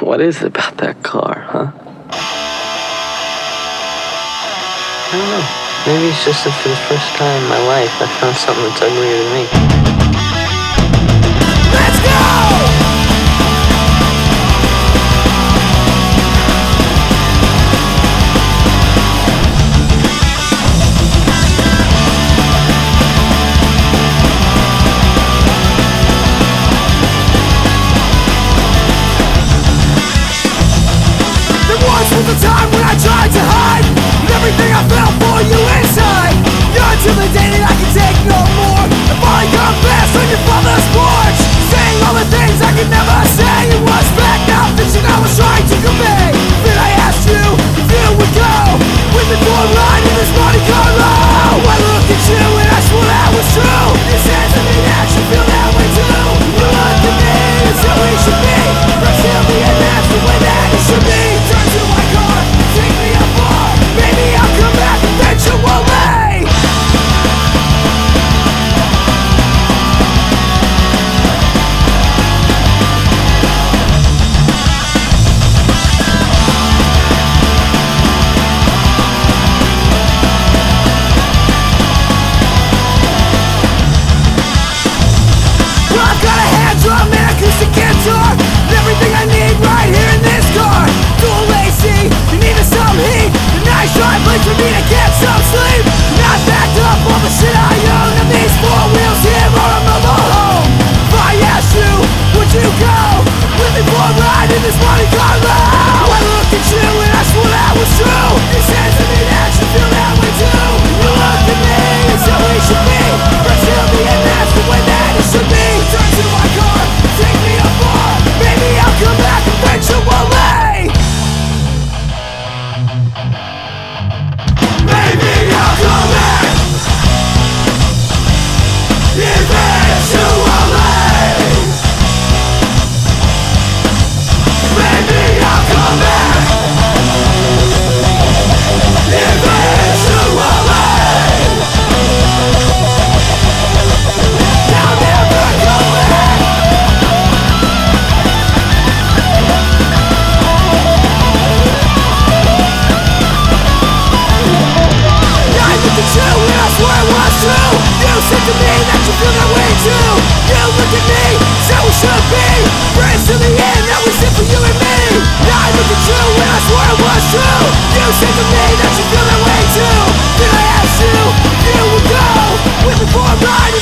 What is it about that car, huh? I don't know. Maybe it's just that for the first time in my life, I found something that's uglier than me. Let's go! The time when I tried to hide and everything I felt for you inside. You're until the day that I can take no more. The falling gun fast on your father's porch, saying all the things I could never say. It was back now vision I was trying to convey. Then I asked you if you would go with me for a ride in this Monte Carlo. I looked at you and I swore that was true. You said to me that you feel that way too. You looked at me and said we should be Brazil, and that's the way that it should be. Turn to my car, take me up far. Maybe I'll come back eventually. Well, I've got a hand drum and acoustic guitar, and everything I need right here in this car. Dual AC, you needed some heat, a nice dry place for me to get some sleep. Not backed up all the shit I own, and these four wheels here are a mobile home. If I asked you, would you go with me for a ride in this Monte Carlo? I looked at you and I swore that was true. You said to me that you feel that way too. You looked at me and said we should be Brazil, and that's the way that it should be. Turn to my car, take me up far. Maybe I'll come back eventually. Maybe I'll come back eventually. Maybe I'll come back eventually. I'll never come back. I looked at you and I swore it was true. You said to me that you feel that way too. You looked at me, said we should be friends to the end, that was it for you and me. I looked at you and I swore it was true. You said to me that you feel that way too. Then I asked you if you would go with me for a ride